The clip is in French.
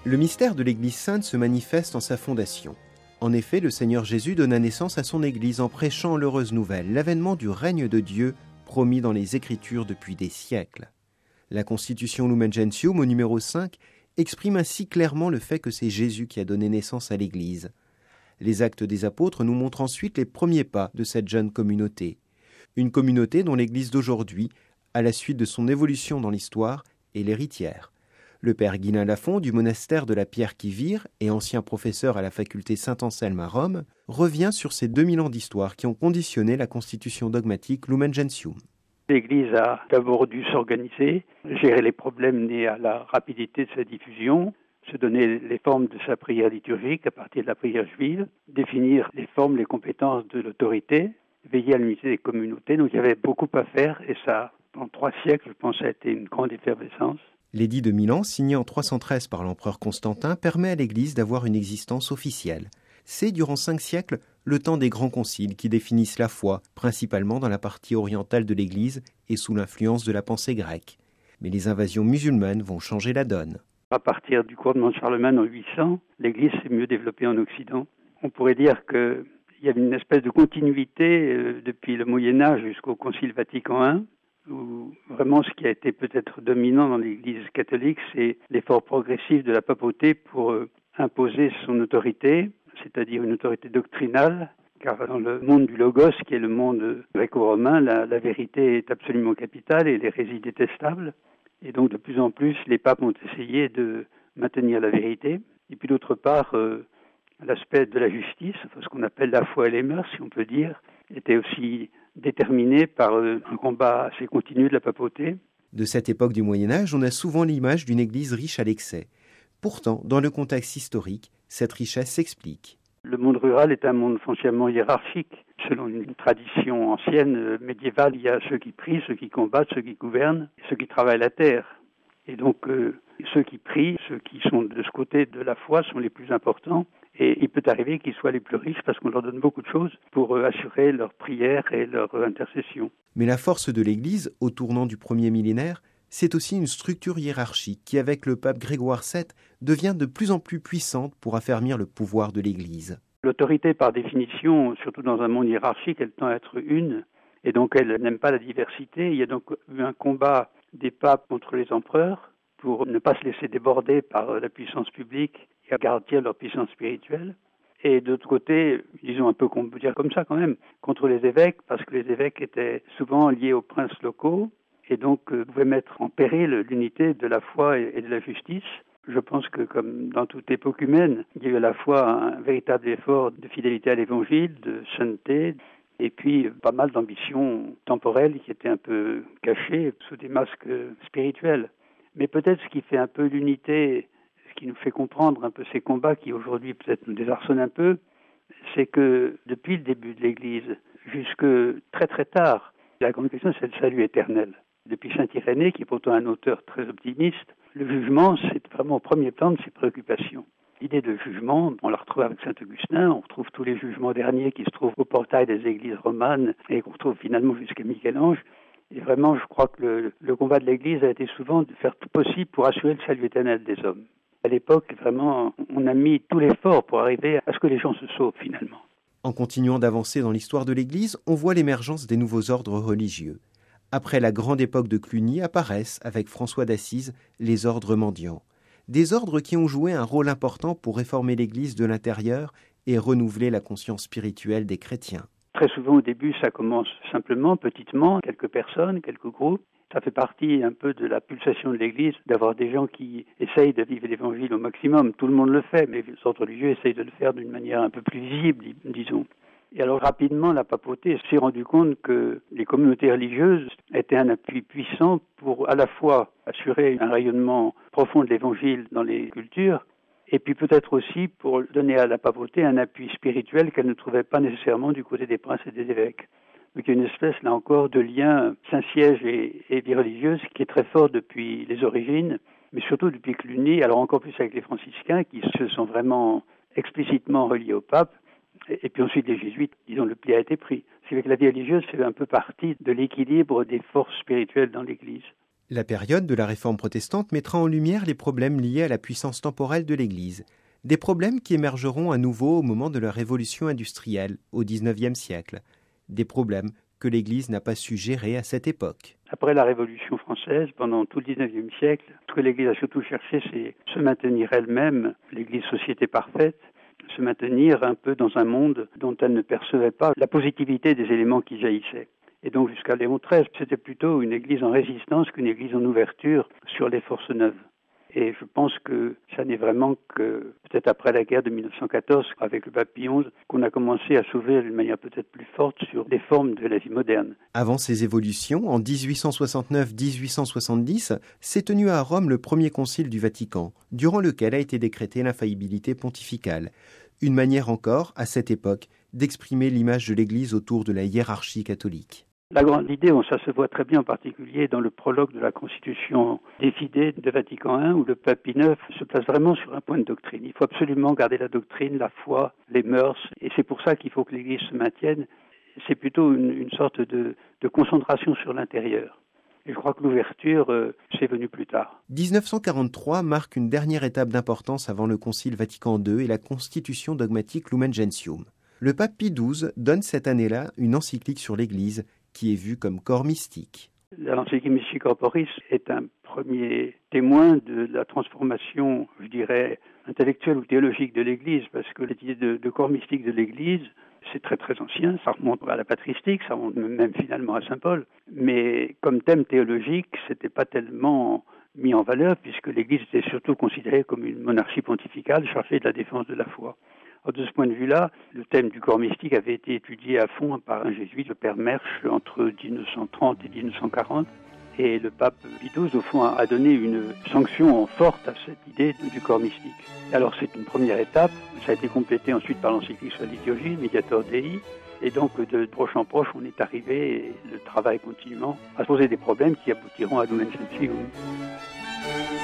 Le mystère de l'Église sainte se manifeste en sa fondation. En effet, le Seigneur Jésus donna naissance à son Église en prêchant l'heureuse nouvelle, l'avènement du règne de Dieu promis dans les Écritures depuis des siècles. La Constitution Lumen Gentium, au numéro 5, exprime ainsi clairement le fait que c'est Jésus qui a donné naissance à l'Église. Les Actes des Apôtres nous montrent ensuite les premiers pas de cette jeune communauté. Une communauté dont l'Église d'aujourd'hui, à la suite de son évolution dans l'histoire, est l'héritière. Le père Guilain Lafont du monastère de la Pierre-qui-Vire et ancien professeur à la faculté Saint-Anselme à Rome, revient sur ces 2000 ans d'histoire qui ont conditionné la constitution dogmatique Lumen Gentium. L'Église a d'abord dû s'organiser, gérer les problèmes nés à la rapidité de sa diffusion, se donner les formes de sa prière liturgique à partir de la prière juive, définir les formes, les compétences de l'autorité, veiller à l'unité des communautés. Donc il y avait beaucoup à faire et ça, pendant 3 siècles, je pense, ça a été une grande effervescence. L'édit de Milan, signé en 313 par l'empereur Constantin, permet à l'Église d'avoir une existence officielle. C'est, durant 5 siècles, le temps des grands conciles qui définissent la foi, principalement dans la partie orientale de l'Église et sous l'influence de la pensée grecque. Mais les invasions musulmanes vont changer la donne. À partir du couronnement de Charlemagne en 800, l'Église s'est mieux développée en Occident. On pourrait dire qu'il y avait une espèce de continuité depuis le Moyen-Âge jusqu'au Concile Vatican I, où vraiment ce qui a été peut-être dominant dans l'Église catholique, c'est l'effort progressif de la papauté pour imposer son autorité, c'est-à-dire une autorité doctrinale, car dans le monde du logos, qui est le monde gréco-romain, la vérité est absolument capitale et l'hérésie détestable. Et donc de plus en plus, les papes ont essayé de maintenir la vérité. Et puis d'autre part, l'aspect de la justice, ce qu'on appelle la foi et les mœurs, si on peut dire, était aussi déterminé par un combat assez continu de la papauté. De cette époque du Moyen-Âge, on a souvent l'image d'une église riche à l'excès. Pourtant, dans le contexte historique, cette richesse s'explique. Le monde rural est un monde foncièrement hiérarchique. Selon une tradition ancienne, médiévale, il y a ceux qui prient, ceux qui combattent, ceux qui gouvernent, et ceux qui travaillent la terre. Et donc, ceux qui prient, ceux qui sont de ce côté de la foi sont les plus importants. Et il peut arriver qu'ils soient les plus riches parce qu'on leur donne beaucoup de choses pour assurer leur prière et leur intercession. Mais la force de l'Église, au tournant du premier millénaire, c'est aussi une structure hiérarchique qui, avec le pape Grégoire VII, devient de plus en plus puissante pour affermir le pouvoir de l'Église. L'autorité, par définition, surtout dans un monde hiérarchique, elle tend à être une, et donc elle n'aime pas la diversité. Il y a donc eu un combat des papes contre les empereurs pour ne pas se laisser déborder par la puissance publique et garantir leur puissance spirituelle. Et d'autre côté, disons un peu qu'on peut dire comme ça quand même, contre les évêques, parce que les évêques étaient souvent liés aux princes locaux et donc pouvaient mettre en péril l'unité de la foi et de la justice. Je pense que comme dans toute époque humaine, il y a eu à la fois un véritable effort de fidélité à l'Évangile, de sainteté, et puis pas mal d'ambitions temporelles qui étaient un peu cachées sous des masques spirituels. Mais peut-être ce qui fait un peu l'unité, ce qui nous fait comprendre un peu ces combats qui aujourd'hui peut-être nous désarçonnent un peu, c'est que depuis le début de l'Église jusque très très tard, la grande question c'est le salut éternel. Depuis saint Irénée, qui est pourtant un auteur très optimiste, le jugement c'est vraiment au premier plan de ses préoccupations. L'idée de jugement, on la retrouve avec saint Augustin, on retrouve tous les jugements derniers qui se trouvent au portail des églises romanes et qu'on retrouve finalement jusqu'à Michel-Ange. Et vraiment, je crois que le combat de l'Église a été souvent de faire tout possible pour assurer le salut éternel des hommes. À l'époque, vraiment, on a mis tout l'effort pour arriver à ce que les gens se sauvent finalement. En continuant d'avancer dans l'histoire de l'Église, on voit l'émergence des nouveaux ordres religieux. Après la grande époque de Cluny apparaissent, avec François d'Assise, les ordres mendiants. Des ordres qui ont joué un rôle important pour réformer l'Église de l'intérieur et renouveler la conscience spirituelle des chrétiens. Très souvent, au début, ça commence simplement, petitement, quelques personnes, quelques groupes. Ça fait partie un peu de la pulsation de l'Église, d'avoir des gens qui essayent de vivre l'Évangile au maximum. Tout le monde le fait, mais les ordres religieux essayent de le faire d'une manière un peu plus visible, disons. Et alors rapidement, la papauté s'est rendu compte que les communautés religieuses étaient un appui puissant pour à la fois assurer un rayonnement profond de l'Évangile dans les cultures, et puis peut-être aussi pour donner à la papauté un appui spirituel qu'elle ne trouvait pas nécessairement du côté des princes et des évêques. Donc il y a une espèce, là encore, de lien Saint-Siège et vie religieuse qui est très fort depuis les origines, mais surtout depuis Cluny, alors encore plus avec les franciscains qui se sont vraiment explicitement reliés au pape, et puis ensuite les jésuites, disons, le pli a été pris. C'est que la vie religieuse fait un peu partie de l'équilibre des forces spirituelles dans l'Église. La période de la Réforme protestante mettra en lumière les problèmes liés à la puissance temporelle de l'Église, des problèmes qui émergeront à nouveau au moment de la révolution industrielle, au XIXe siècle, des problèmes que l'Église n'a pas su gérer à cette époque. Après la Révolution française, pendant tout le XIXe siècle, ce que l'Église a surtout cherché, c'est se maintenir elle-même, l'Église société parfaite, se maintenir un peu dans un monde dont elle ne percevait pas la positivité des éléments qui jaillissaient. Et donc jusqu'à Léon XIII, c'était plutôt une Église en résistance qu'une Église en ouverture sur les forces neuves. Et je pense que ça n'est vraiment que peut-être après la guerre de 1914, avec le pape Pie XI, qu'on a commencé à s'ouvrir d'une manière peut-être plus forte sur les formes de la vie moderne. Avant ces évolutions, en 1869-1870, s'est tenu à Rome le premier concile du Vatican, durant lequel a été décrétée l'infaillibilité pontificale. Une manière encore, à cette époque, d'exprimer l'image de l'Église autour de la hiérarchie catholique. La grande idée, ça se voit très bien en particulier dans le prologue de la Constitution décidée de Vatican I, où le pape Pie IX se place vraiment sur un point de doctrine. Il faut absolument garder la doctrine, la foi, les mœurs, et c'est pour ça qu'il faut que l'Église se maintienne. C'est plutôt une sorte de concentration sur l'intérieur. Et je crois que l'ouverture, c'est venu plus tard. 1943 marque une dernière étape d'importance avant le Concile Vatican II et la Constitution dogmatique Lumen Gentium. Le pape Pie XII donne cette année-là une encyclique sur l'Église, qui est vue comme corps mystique. L'encyclique Mystica Corporis est un premier témoin de la transformation, je dirais, intellectuelle ou théologique de l'Église, parce que l'idée de corps mystique de l'Église, c'est très très ancien, ça remonte à la patristique, ça remonte même finalement à Saint Paul, mais comme thème théologique, c'était pas tellement mis en valeur, puisque l'Église était surtout considérée comme une monarchie pontificale chargée de la défense de la foi. Alors, de ce point de vue-là, le thème du corps mystique avait été étudié à fond par un jésuite, le père Mersch, entre 1930 et 1940. Et le pape Pie XII, au fond, a donné une sanction forte à cette idée du corps mystique. Alors, c'est une première étape. Ça a été complété ensuite par l'encyclique sur la liturgie, Mediator Dei. Et donc, de proche en proche, on est arrivé, et le travail continuant, à se poser des problèmes qui aboutiront à Lumen Gentium.